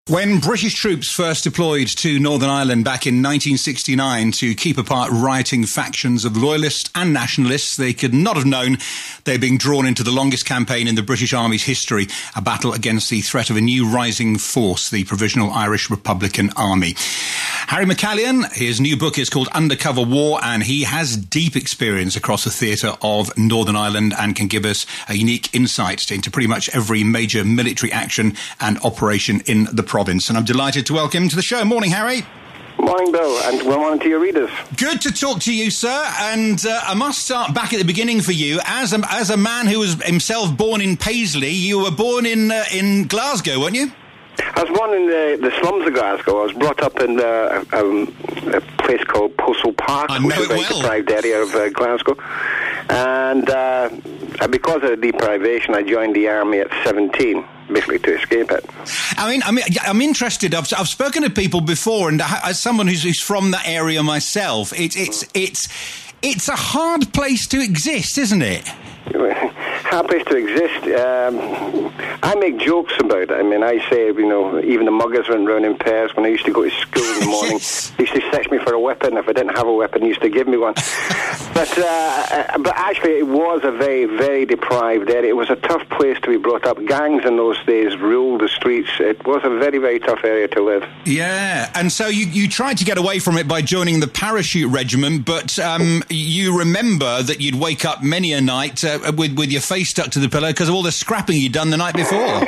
When British troops first deployed to Northern Ireland back in 1969 to keep apart rioting factions of loyalists and nationalists, they could not have known they were being drawn into the longest campaign in the British Army's history, a battle against the threat of a new rising force, the Provisional Irish Republican Army. Harry McCallion, his new book is called Undercover War, and he has deep experience across the theatre of Northern Ireland and can give us a unique insight into pretty much every major military action and operation in the province. And I'm delighted to welcome him to the show. Morning, Harry. Morning, Bill, and well on to your readers. Good to talk to you, sir. And I must start back at the beginning for you. As a man who was himself born in Paisley, you were born in Glasgow, weren't you? I was born in the slums of Glasgow. I was brought up in a place called Postle Park, which is a very deprived area of Glasgow. And because of the deprivation, I joined the army at 17. Basically to escape it. I'm interested. I've spoken to people before, and as someone who's from that area myself, it's a hard place to exist, isn't it? Hard place to exist. I make jokes about it. I mean, I say, even the muggers went round in pairs. When I used to go to school in the morning, they used to search me for a weapon. If I didn't have a weapon, they used to give me one. But actually, it was a very, very deprived area. It was a tough place to be brought up. Gangs in those days ruled the streets. It was a very, very tough area to live. Yeah, and so you tried to get away from it by joining the parachute regiment, but you remember that you'd wake up many a night with your face stuck to the pillow because of all the scrapping you'd done the night before.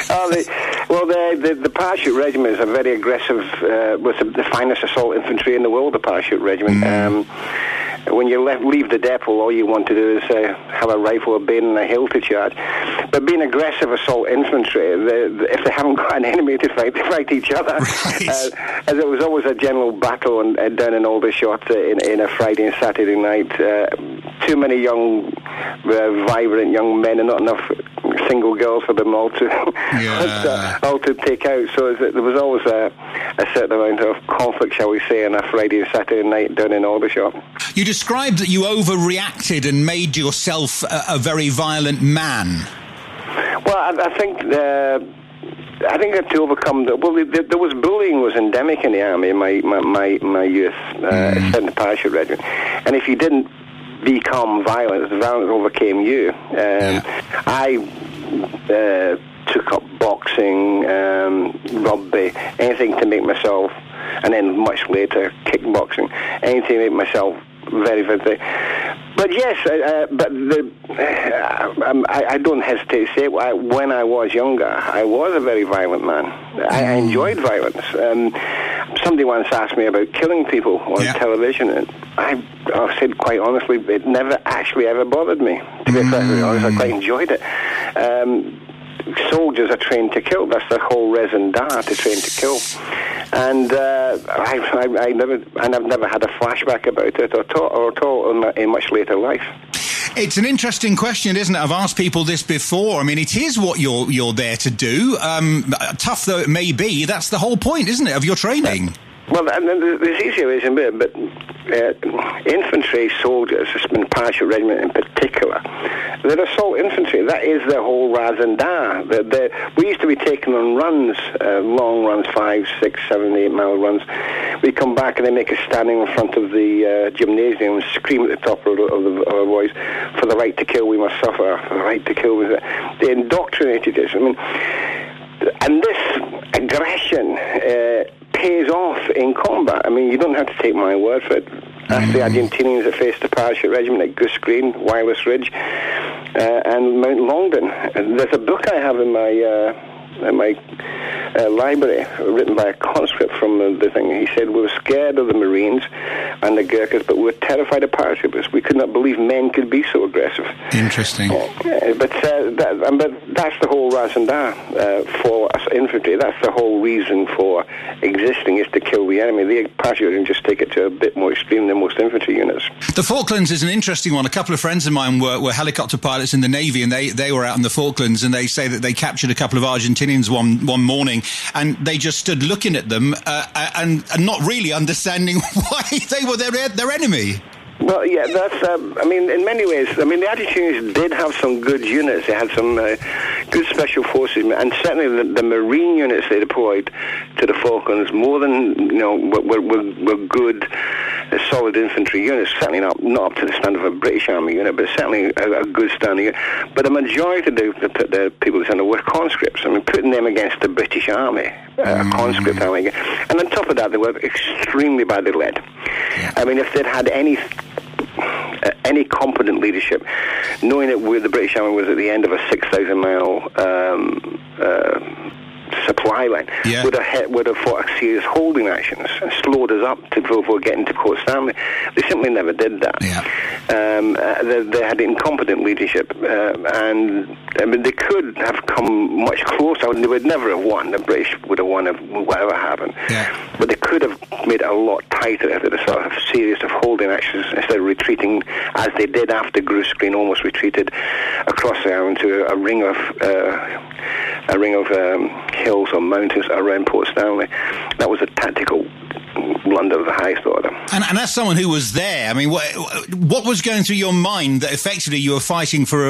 The parachute regiment is a very aggressive, was the finest assault infantry in the world, the parachute regiment. When you leave the depot, all you want to do is have a rifle, a bayonet, and a hill to charge. But being aggressive assault infantry, if they haven't got an enemy to fight, they fight each other. Right. As it was always a general battle down in Aldershot in a Friday and Saturday night. Too many young, vibrant young men and not enough single girls for them all to take out. So there was always a certain amount of conflict, shall we say, on a Friday and Saturday night down in Aldershot. You described that you overreacted and made yourself a very violent man. Well, I think I had to overcome there was bullying was endemic in the army in my youth, in the parachute regiment, and if you didn't become violent, the violence overcame you. I took up boxing, rugby, anything to make myself, and then much later kickboxing, anything to make myself very, very, very. But yes, I don't hesitate to say it. When I was younger, I was a very violent man. I enjoyed violence. Somebody once asked me about killing people on television, and I said quite honestly, it never actually ever bothered me. To be perfectly honest, I quite enjoyed it. Soldiers are trained to kill. That's the whole raison d'être, to train to kill. And I've never had a flashback about it at all in much later life. It's an interesting question, isn't it? I've asked people this before. I mean, it is what you're there to do. Tough though it may be, that's the whole point, isn't it, of your training? Well, and there's easier ways in it, but infantry soldiers, in parachute regiment in particular, they're assault infantry. That is their whole raison d'être. We used to be taken on runs, long runs, 5, 6, 7, 8 mile runs. We come back and they make us standing in front of the gymnasium and scream at the top of our voice, "For the right to kill, we must suffer. For the right to kill." They indoctrinated us. I mean, and this aggression pays off in combat. I mean, you don't have to take my word for it. Ask the Argentinians that faced the parachute regiment at Goose Green, Wireless Ridge, and Mount Longdon. And there's a book I have in my library, written by a conscript from the thing. He said, "We were scared of the Marines and the Gurkhas, but we were terrified of paratroopers. We could not believe men could be so aggressive." Interesting. But that's the whole raison d'être for us infantry. That's the whole reason for existing, is to kill the enemy. The parachute just take it to a bit more extreme than most infantry units. The Falklands is an interesting one. A couple of friends of mine were helicopter pilots in the Navy, and they were out in the Falklands, and they say that they captured a couple of Argentinians one morning, and they just stood looking at them and not really understanding why they were their enemy. Well, yeah, that's, in many ways, the Argentinians did have some good units. They had some good special forces, and certainly the Marine units they deployed to the Falklands, more than were good, solid infantry units. Certainly not up to the standard of a British Army unit, but certainly a good standing unit. But the majority of the people who were conscripts. I mean, putting them against the British Army, a conscript army, and on top of that, they were extremely badly led. Yeah. I mean, if they'd had any competent leadership, knowing that the British Army was at the end of a 6,000-mile supply line, would have fought a serious holding actions and slowed us up before getting to Port Stanley. They simply never did that. Yeah. They had incompetent leadership, and I mean, they could have come much closer. They would never have won. The British would have won whatever happened. Yeah. But they could have made it a lot tighter if they sort of series of holding actions instead of retreating as they did after Goose Green, almost retreated across the island to a ring of hills or mountains around Port Stanley. That was a tactical blunder of the highest order. And as someone who was there, I mean, what was going through your mind that effectively you were fighting for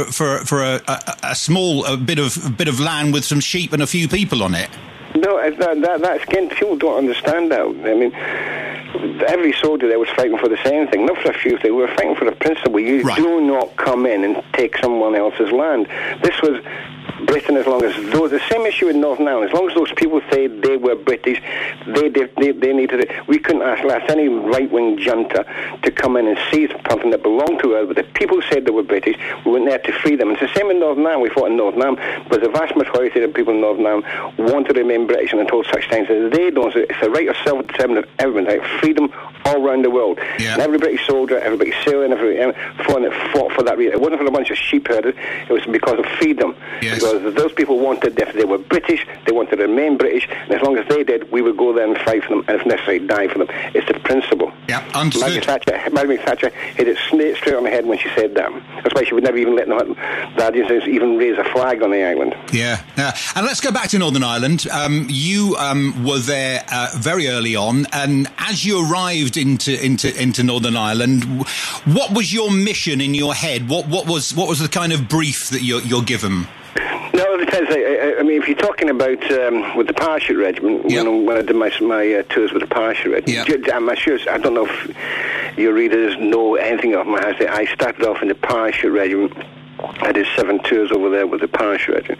a small bit of land with some sheep and a few people on it? No, that's again, people don't understand that. I mean, every soldier there was fighting for the same thing, not for a few things. We were fighting for the principle. You do not come in and take someone else's land. This was Britain, as long as those, the same issue in Northern Ireland, as long as those people said they were British, they needed it. We couldn't ask any right-wing junta to come in and seize something that belonged to us, but the people said they were British, we went there to free them. And it's the same in Northern Ireland. We fought in Northern Ireland, but the vast majority of the people in Northern Ireland want to remain British, and until such times as they don't, it's the right of self-determination of everyone, like freedom all around the world. Yeah. And every British soldier, every British sailor, fought for that reason. It wasn't for a bunch of sheep herders, it was because of freedom. Yes. Because those people wanted, if they were British, they wanted to remain British, and as long as they did, we would go there and fight for them, and if necessary, die for them. It's the principle. Yeah, understood. Margaret Thatcher hit it straight on the head when she said that. That's why she would never even let the Argentines even raise a flag on the island. Yeah. And let's go back to Northern Ireland. You were there very early on, and as you arrived into Northern Ireland, what was your mission in your head? What was the kind of brief that you're given? No, it depends. I mean, if you're talking about with the Parachute Regiment, when I did my tours with the Parachute Regiment, I'm sure, I don't know if your readers know anything of my. I started off in the Parachute Regiment. I did 7 tours over there with the Parachute Regiment.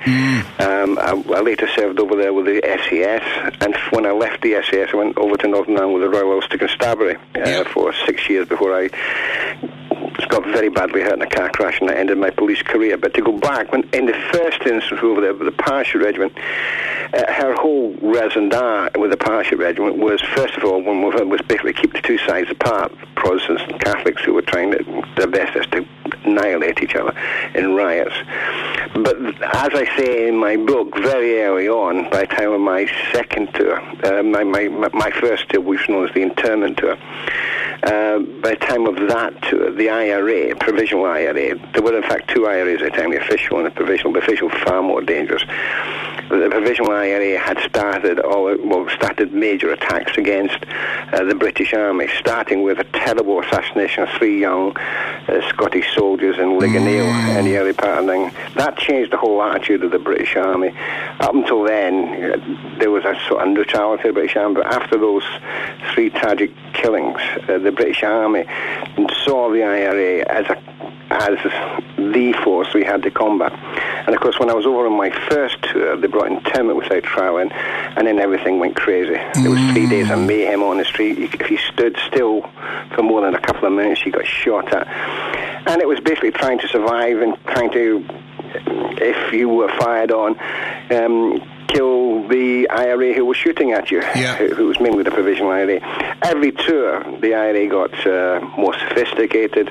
I later served over there with the SAS, and when I left the SAS, I went over to Northern Ireland with the Royal Ulster Constabulary for 6 years before I got very badly hurt in a car crash, and that ended my police career. But to go back, when in the first instance over there with the Parachute Regiment, her whole raison d'etre with the Parachute Regiment was, first of all, was basically keep the two sides apart, Protestants and Catholics, who were trying their best to annihilate each other in riots. But as I say in my book, very early on, by the time of my second tour, my first tour, which was known as the internment tour, by the time of that tour, the IRA, provisional IRA, there were in fact 2 IRAs at the time, the official and the provisional. The official far more dangerous. The provisional IRA had started major attacks against the British Army, starting with a terrible assassination of 3 young Scottish soldiers in Ligonier in the early part of the thing. That changed the whole attitude of the British Army. Up until then, there was a sort of neutrality of the British Army, but after those 3 tragic killings, the British Army saw the IRA as the force we had to combat. And of course, when I was over on my first tour, they brought internment without trial in, and then everything went crazy. There was 3 days of mayhem on the street. If you stood still for more than a couple of minutes, you got shot at. And it was basically trying to survive and trying to, if you were fired on, kill the IRA who was shooting at you, who was mainly the provisional IRA. Every tour, the IRA got more sophisticated,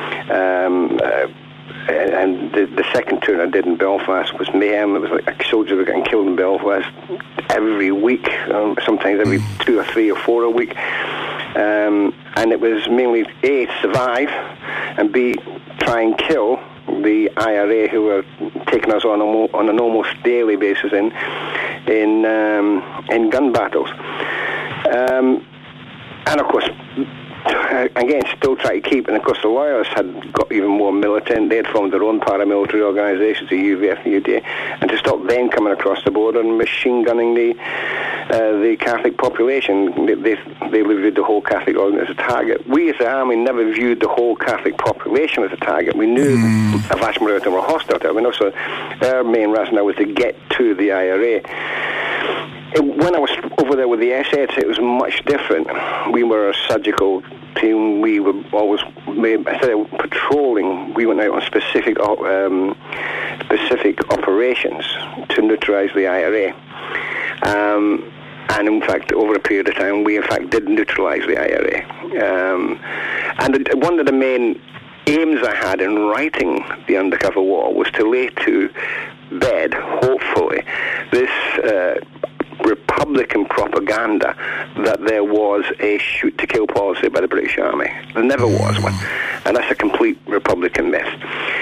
and the second tour I did in Belfast was mayhem. It was like soldiers were getting killed in Belfast every week, sometimes every 2 or 3 or 4 a week. And it was mainly A, survive, and B, try and kill the IRA who were taking us on an almost daily basis in gun battles. And of course, again, still try to keep, and of course the Loyalists had got even more militant. They had formed their own paramilitary organisations, the UVF and UDA, and to stop them coming across the border and machine gunning the Catholic population. They viewed the whole Catholic audience as a target. We as the army never viewed the whole Catholic population as a target. We knew a vast majority of them were hostile to it. We know, so our main rationale was to get to the IRA. When I was over there with the SS, it was much different. We were a surgical team. We were always, instead of patrolling, we went out on specific operations to neutralise the IRA. And in fact, over a period of time, we in fact did neutralise the IRA. And one of the main aims I had in writing The Undercover War was to lay to bed, hopefully, this Republican propaganda that there was a shoot-to-kill policy by the British Army. There never was one. And that's a complete Republican myth.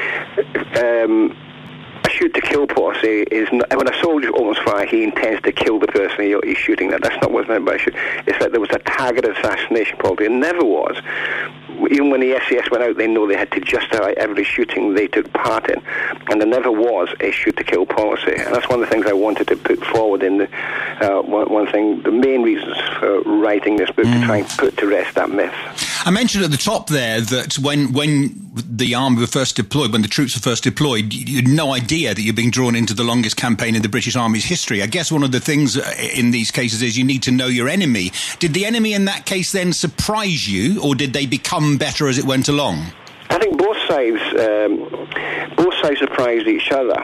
A shoot-to-kill policy is not, when a soldier opens fire, he intends to kill the person he's shooting at. That's not what's meant by shoot. It's that there was a targeted assassination policy. It never was. Even when the SES went out, they know they had to justify every shooting they took part in, and there never was a shoot-to-kill policy. And that's one of the things I wanted to put forward in the the main reasons for writing this book, to try and put to rest that myth. I mentioned at the top there that when the army were first deployed, when the troops were first deployed, you had no idea that you're being drawn into the longest campaign in the British Army's history. I guess one of the things in these cases is you need to know your enemy. Did the enemy in that case then surprise you, or did they become better as it went along? I think both sides surprised each other.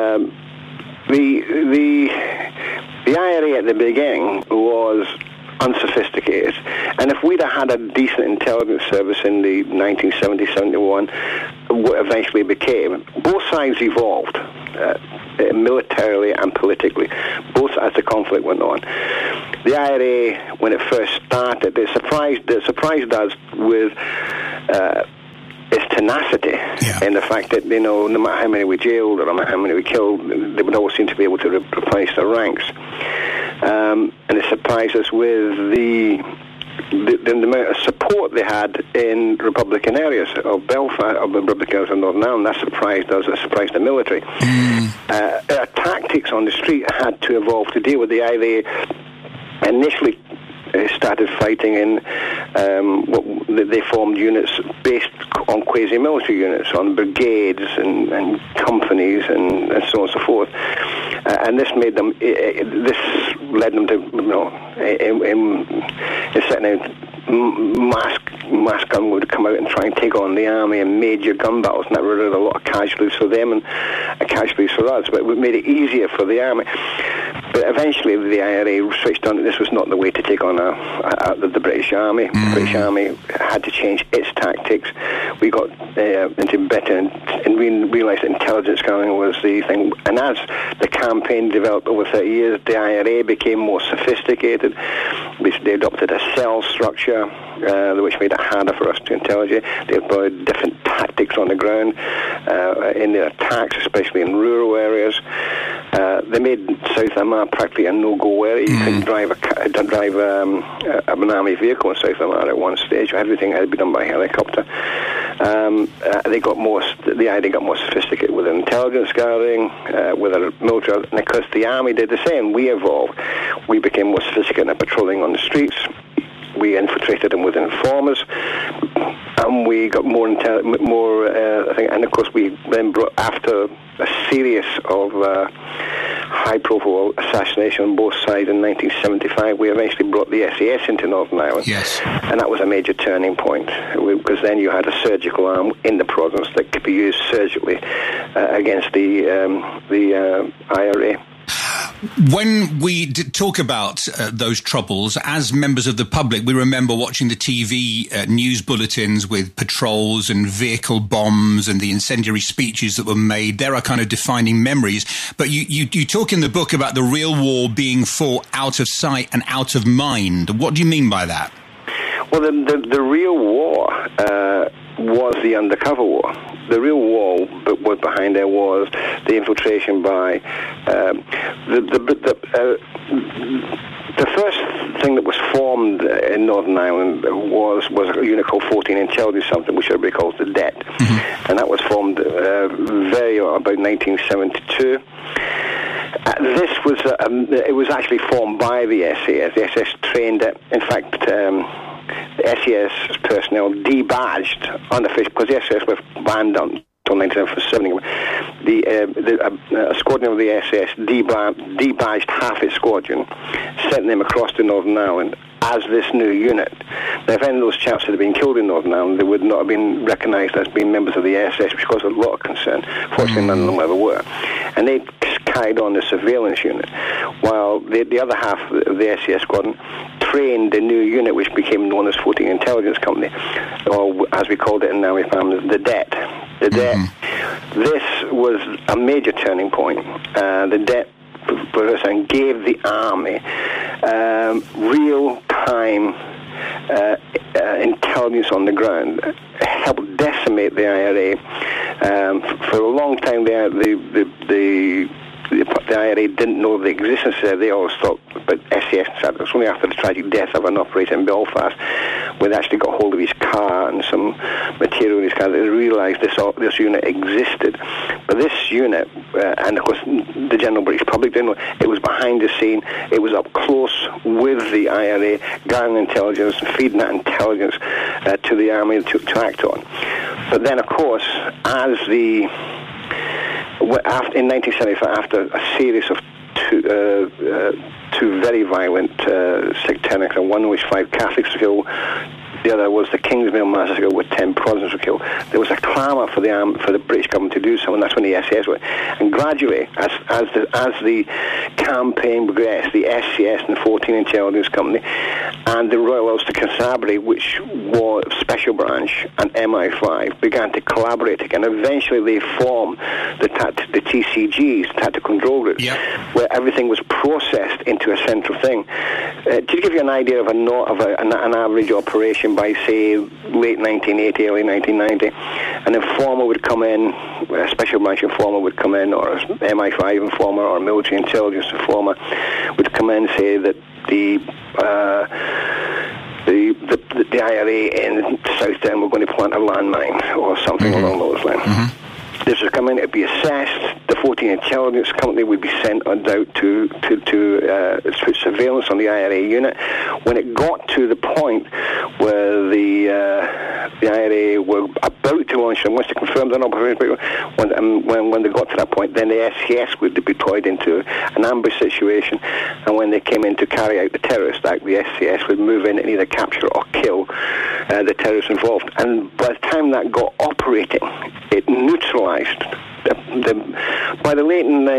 The IRA at the beginning was unsophisticated, and if we'd have had a decent intelligence service in the 1970-71, what eventually became, both sides evolved militarily and politically, both as the conflict went on. The IRA, when it first started, it surprised us with its tenacity, in the fact that, no matter how many we jailed or no matter how many we killed, they would always seem to be able to replenish their ranks. And it surprised us with the amount of support they had in Republican areas of Belfast, of the Republican areas of Northern Ireland. That surprised us. It surprised the military. Our tactics on the street had to evolve to deal with the IRA. Initially started fighting in they formed units based on quasi-military units, on brigades and companies and so on and so forth. And this made them. This led them to, setting out mass gun would come out and try and take on the army in major gun battles, and that resulted in a lot of casualties for them and casualties for us. But it made it easier for the army. But eventually, the IRA switched on that this was not the way to take on the British Army. The British Army had to change its tactics. We got into better and realised that intelligence gathering was the thing. And as the campaign developed over 30 years, the IRA became more sophisticated. They adopted a cell structure, which made it harder for us to interrogate. They employed different tactics on the ground in their attacks, especially in rural areas. They made South Armagh practically a no-go area. You couldn't drive an army vehicle in South Armagh at one stage. Everything had to be done by helicopter. The IRA got more sophisticated with intelligence gathering, with a military, and because the army did the same, we evolved. We became more sophisticated in patrolling on the streets. We infiltrated them with informers, and we got more, I think, and of course we then brought, after a series of high-profile assassination on both sides in 1975, we eventually brought the SES into Northern Ireland. Yes. And that was a major turning point, because then you had a surgical arm in the province that could be used surgically against the IRA. When we talk about those troubles, as members of the public, we remember watching the TV news bulletins with patrols and vehicle bombs and the incendiary speeches that were made. There are kind of defining memories. But you talk in the book about the real war being fought out of sight and out of mind. What do you mean by that? Well, the real war was the undercover war. The real war, but what behind there was the infiltration by the first thing that was formed in Northern Ireland was a unit called 14 Intelligence something, which everybody calls the DET. Mm-hmm. And that was formed about 1972. This was it was actually formed by the SAS. The SAS trained it. In fact, the SAS personnel debadged unofficially, because the SAS were banned until 1970. The squadron of the SAS debadged half its squadron, sent them across to Northern Ireland as this new unit. Now, if any of those chaps had been killed in Northern Ireland, they would not have been recognised as being members of the SS, which caused a lot of concern. Fortunately, none of them ever were. And they carried on the surveillance unit, while the other half of the SAS squadron trained the new unit, which became known as 14 Intelligence Company, or as we called it in Army Farmers, the DET. The DET. This was a major turning point. The DET gave the army real-time intelligence on the ground, helped decimate the IRA. For a long time, the IRA didn't know the existence there. They always thought, but SES, it was only after the tragic death of an operator in Belfast, when they actually got hold of his car and some material in his car, they realised this unit existed. But this unit, and of course the general British public didn't know, it was behind the scene, it was up close with the IRA, gathering intelligence, feeding that intelligence to the army to act on. But then, of course, in 1975, after a series of two very violent sectarians, and one which 5 Catholics were killed, the other was the Kingsmill massacre, where 10 Protestants were killed. There was a clamour for the British government to do so, and that's when the SAS went. And gradually, as the campaign progressed, the SCS and the 14 Intelligence Company and the Royal Ulster Constabulary, which was Special Branch, and MI5 began to collaborate again. Eventually, they formed the TCGs, Tactical Control Groups, where everything was processed into a central thing. To give you an idea of an average operation by, say, late 1980, early 1990, an informer would come in, a Special Branch informer would come in, or an MI5 informer, or a military intelligence informer would come in and say that the IRA in Southdown were going to plant a landmine or something along those lines. Mm-hmm. This would come in, it would be assessed. The 14 Intelligence Company would be sent out to put surveillance on the IRA unit. When it got to the point where the IRA were about to launch, and once they confirmed an operation, when they got to that point, then the SCS would be deployed into an ambush situation, and when they came in to carry out the terrorist act, the SCS would move in and either capture or kill the terrorists involved. And by the time that got operating, it neutralized by the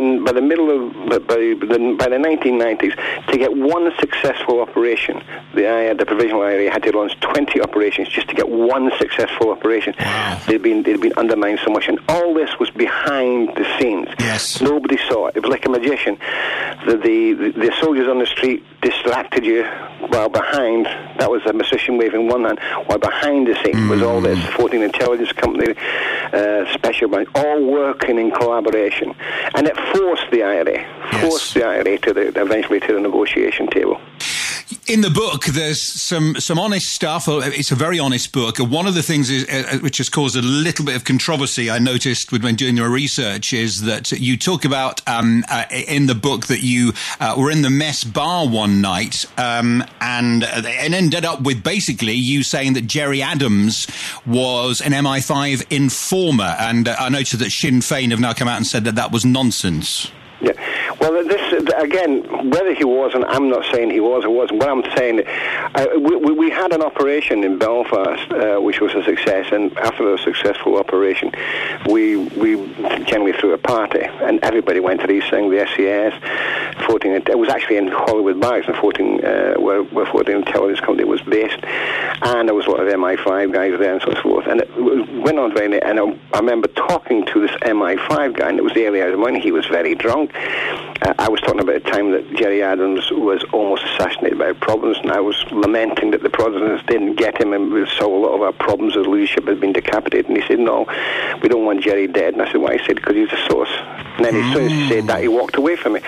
1990s, to get one successful operation, the provisional IRA had to launch 20 operations just to get one successful operation. Wow. They'd been undermined so much, and all this was behind the scenes. Yes. Nobody saw it. It was like a magician. The soldiers on the street distracted you, while behind, that was a magician waving one hand, while behind the scenes was all this 14 Intelligence Company, Special Branch, all working in collaboration, and it forced the IRA eventually to the negotiation table. In the book, there's some honest stuff. It's a very honest book. One of the things which has caused a little bit of controversy, I noticed when doing your research, is that you talk about in the book that you were in the mess bar one night and ended up with basically you saying that Gerry Adams was an MI5 informer. And I noticed that Sinn Féin have now come out and said that was nonsense. Yeah, well, this again, whether he was, and I'm not saying he was or wasn't. What I'm saying, we had an operation in Belfast, which was a success, and after a successful operation, we generally threw a party, and everybody went to these things. The SCS, 14. It was actually in Hollywood Barracks, and 14, where 14 Intelligence Company was based, and there was a lot of MI5 guys there and so forth. And it went on very late. And I remember talking to this MI5 guy, and it was the early hours of the morning. He was very drunk. I was talking about a time that Gerry Adams was almost assassinated by problems, and I was lamenting that the Protestants didn't get him, and we saw a lot of our problems as leadership had been decapitated. And he said, "No, we don't want Gerry dead." And I said, "Why?" He said, "Because he's the source." And then as soon as he said that, he walked away from me.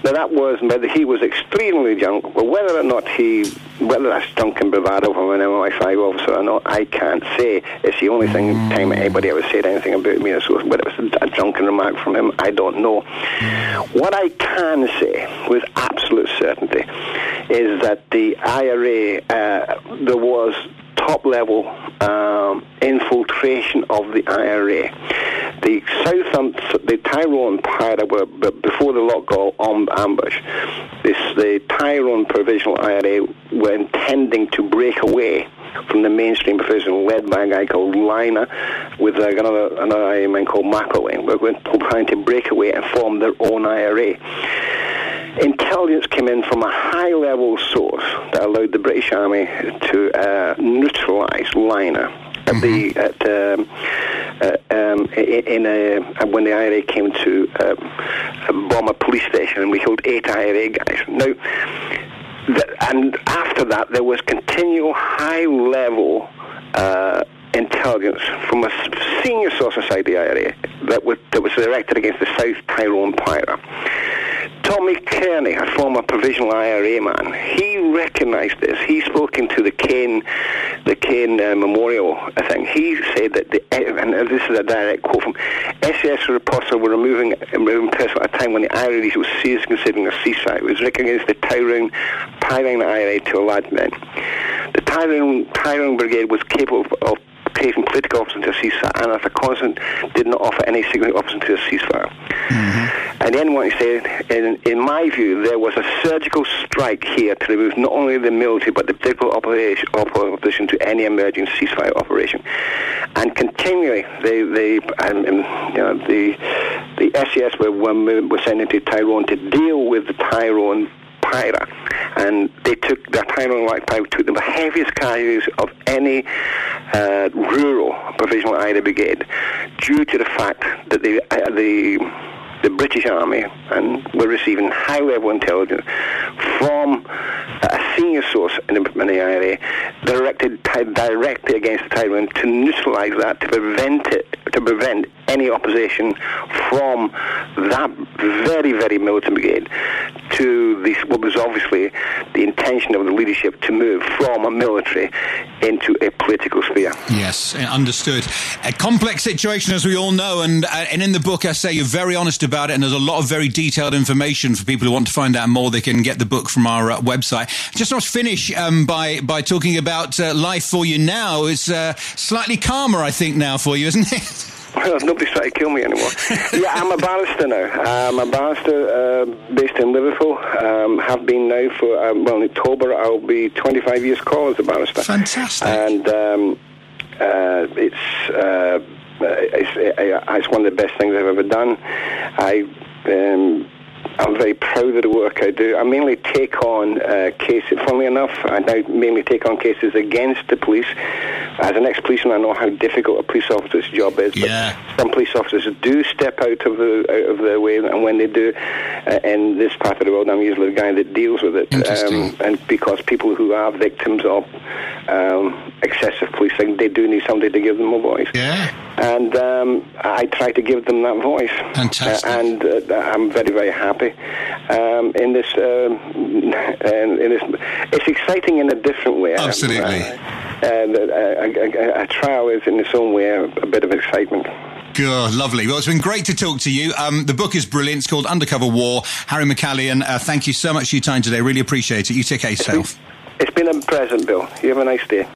Now that was whether he was extremely drunk, but whether that's drunken bravado from an MI5 officer or not, I can't say. It's the only time anybody ever said anything about me, so whether it was a drunken remark from him, I don't know. What I can say with absolute certainty is that the IRA, there was top-level infiltration of the IRA. The Tyrone Pirate were before the Lockgall ambush. The Tyrone Provisional IRA were intending to break away from the mainstream provision led by a guy called Liner with another IRA man called McElwain. We're trying to break away and form their own IRA. Intelligence came in from a high-level source that allowed the British Army to neutralise Liner when the IRA came to bomb a police station, and we killed 8 IRA guys. Now, and after that, there was continual high-level intelligence from a senior source inside the IRA that was directed against the South Tyrone Pirate. Tommy Kearney, a former provisional IRA man, he recognised this. He's spoken to the Kane Memorial thing. He said that, and this is a direct quote from SS reporters were removing personnel at a time when the IRA was seriously considering a ceasefire. It was recognized the Tyrone the IRA to a large extent. The Tyrone Brigade was capable of taking political options to a ceasefire, and as a consequence did not offer any significant options to a ceasefire. And then what he said, in my view, there was a surgical strike here to remove not only the military but the political opposition to any emerging ceasefire operation. And continually, the SES were sent into Tyrone to deal with the Tyrone Pirate, and they took the Tyrone White Pirate took the heaviest casualties of any rural provisional IRA brigade, due to the fact that the British Army were receiving high-level intelligence from a senior source in the IRA directed directly against the Tyrone to neutralise that, to prevent any opposition from that very, very militant brigade to what was obviously the intention of the leadership to move from a military into a political sphere. Yes, understood. A complex situation, as we all know, and in the book, I say you're very honest about it, and there's a lot of very detailed information for people who want to find out more. They can get the book from our website. Just want to finish by talking about life for you now. It's slightly calmer, I think, now for you, isn't it? Well, nobody's trying to kill me anymore. Yeah, I'm a barrister now. I'm a barrister based in Liverpool. Have been now for, in October I'll be 25 years call as a barrister. Fantastic. And it's one of the best things I've ever done. I'm very proud of the work I do. I mainly take on cases, funnily enough, I now mainly take on cases against the police. As an ex-policeman, I know how difficult a police officer's job is. Yeah. But some police officers do step out of their way, and when they do, in this part of the world, I'm usually the guy that deals with it. Interesting. And because people who are victims of excessive policing, they do need somebody to give them a voice. Yeah. And I try to give them that voice. Fantastic. And I'm very, very happy in this. It's exciting in a different way. Absolutely. A trial is in its own way a bit of excitement. Good, lovely. Well, it's been great to talk to you. The book is brilliant. It's called Undercover War. Harry McCallion, thank you so much for your time today. Really appreciate it. You take care of yourself. It's been a pleasure, Bill. You have a nice day.